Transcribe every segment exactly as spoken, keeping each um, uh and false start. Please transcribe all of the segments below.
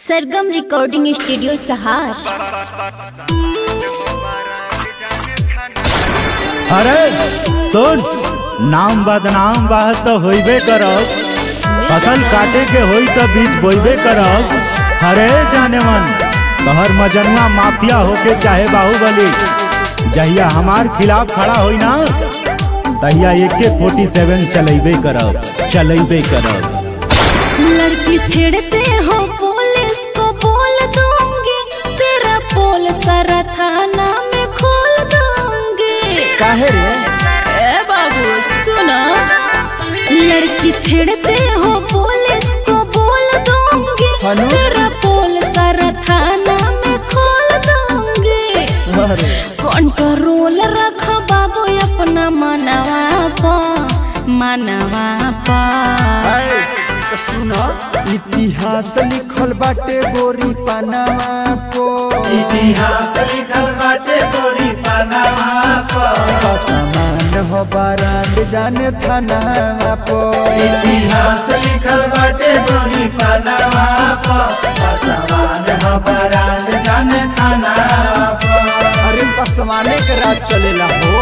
सरगम recording studio सहार। अरे सुन, नाम बदनाम बात तो होइबे करब, फसल काटे के होई तो बीज बोइबे करब। अरे जाने मन तोहर मजनुआ माफिया होके चाहे बाहुबली, जहिया हमार खिलाफ खड़ा होई ना तहिया एके फोर्टी सेवन चलेबे करब चलेबे करब। लड़की छेड़ते हो पुलिस को बोल दूंगी, तेरा पोल सारा थाना में खोल दूंगी। काहे रे? ए बाबू सुनो, लड़की छेड़ते हो पुलिस को बोल दूंगी, तेरा पोल सारा थाना में खोल दूंगी। कंट्रोल रख बाबू अपना मनवा पा मनवा पा। सुना, इतिहास लिखल बाटे गोरी पनामा पो, इतिहास लिखल बाटे गोरी पनामा पो, समान हो बारांड जाने थाना पो। इतिहास लिखल बाटे गोरी पनामा पो, समान हो बारांड जाने थाना पो। अरे पसमाने के राज चलेला हो।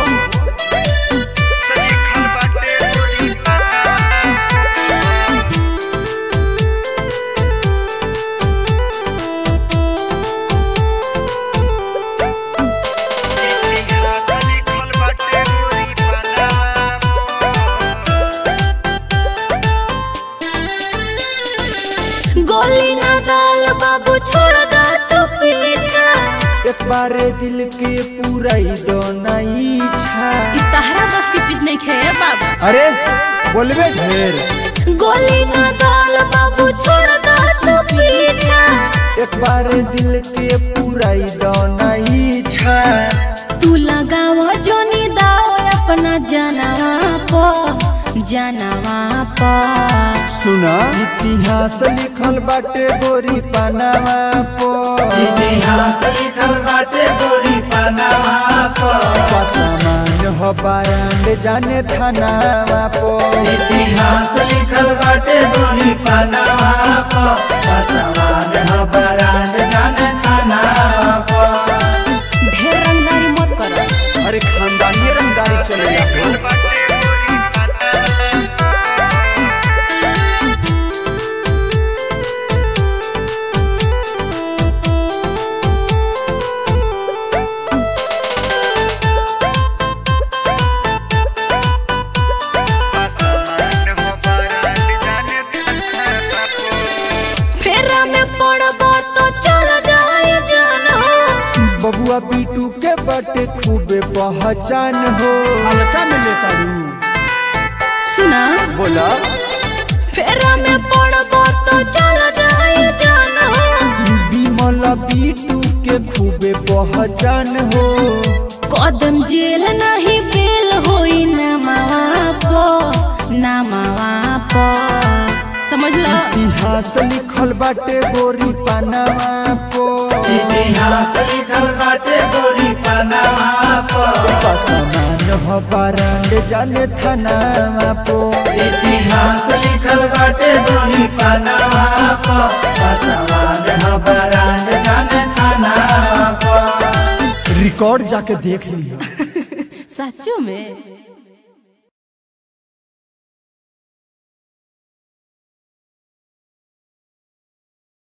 गोली ना डाल बाबू, छोड़ दो तू पीछा। एक बारे दिल के पूरा ही दो नहीं छा। तहरा बस की चीज नहीं खे बाबू। अरे बोलबे ढेर। गोली ना डाल बाबू, छोड़ दो तू पीछा। एक बारे दिल के पूरा ही दो नहीं छा। तू लगावा जोनी दाओ अपना जानवा पो जानवा पो। सुना, इतिहास लिखल बाटे गोरी पनामा पो, इतिहास लिखल बाटे गोरी पनामा पो, समान हो बारांड जाने थाना पो। इतिहास लिखल बाटे गोरी पनामा पो, समान हो बारांड जाने थाना पो। ढेर रंगदारी मत करो। अरे खानदानी रंगदारी चलेला। बबुआ पीटू के बटे खूबे पहचान हो। हल्का में लेता हूँ। सुना बोला, फेरा में पड़बो तो चल जाए जान हो। बिमल पीटू के खूबे पहचान हो। कदम जेल नहीं बेल होई नमवा पो नमवा पो, समझ लो। इतिहास लिखल बाटे गोरी पनामा पो, इतिहास लिखल बाटे गोरी पनामा पो, समान हो बारांड जाने थाना पो। इतिहास लिखल बाटे गोरी पनामा पो, समान हो बारांड जाने थाना पो। रिकॉर्ड जाके देख लियो। सच्चों में।